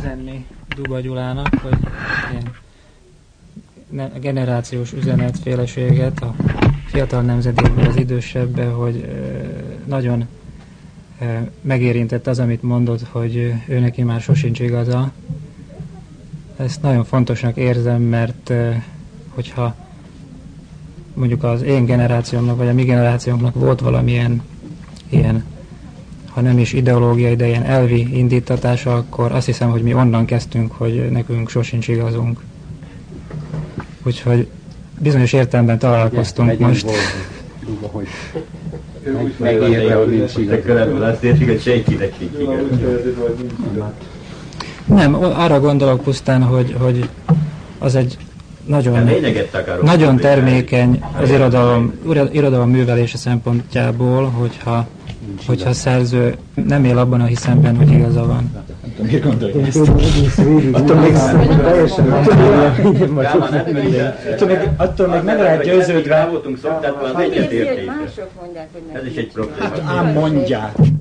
üzenni Duba Gyulának, hogy ilyen generációs üzenetféleséget a fiatal nemzedékből az idősebbe, hogy nagyon megérintett az, amit mondott, hogy ő neki már sosincs igaza. Ezt nagyon fontosnak érzem, mert hogyha mondjuk az én generációmnak, vagy a mi generációnknak volt valamilyen ilyen, ha nem is ideológiai, de ilyen elvi indítatása, akkor azt hiszem, hogy mi onnan kezdtünk, hogy nekünk sosincs igazunk. Úgyhogy bizonyos értelemben találkoztunk most. Hogy megérve, hogy nincs igaz. Azt értsük, hogy senkinek nincs igaz. Nem, arra gondolok pusztán, hogy az egy nagyon termékeny az irodalom művelése szempontjából, hogyha a szerző nem él abban a hiszemben, hogy igaza van. Miért gondolja ezt? Attól még meg lehet győződve. Mások mondják, hogy Hát ám mondják.